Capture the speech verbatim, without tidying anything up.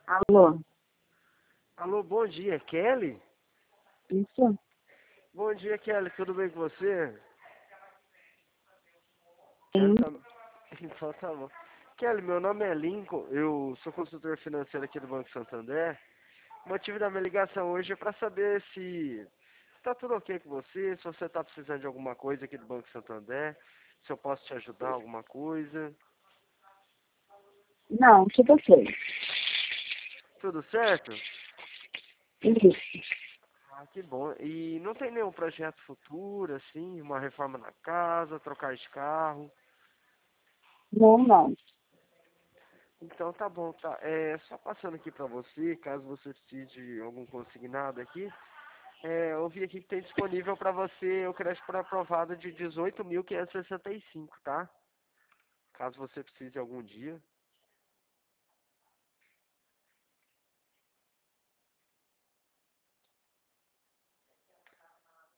Alô, Alô, bom dia, Kelly? isso? Bom dia, Kelly, tudo bem com você? Sim. Kelly tá... Então tá bom. Kelly, meu nome é Lincoln, eu sou consultor financeiro aqui do Banco Santander. O motivo da minha ligação hoje é para saber se tá tudo ok com você, se você tá precisando de alguma coisa aqui do Banco Santander, se eu posso te ajudar alguma coisa. Não, tudo ok. Tudo certo? Isso. Ah, que bom. E não tem nenhum projeto futuro, assim, uma reforma na casa, trocar de carro? Não, não. Então tá bom, tá. É, só passando aqui pra você, caso você precise de algum consignado aqui, é, eu vi aqui que tem disponível pra você o crédito por aprovado de dezoito mil quinhentos e sessenta e cinco, tá? Caso você precise algum dia.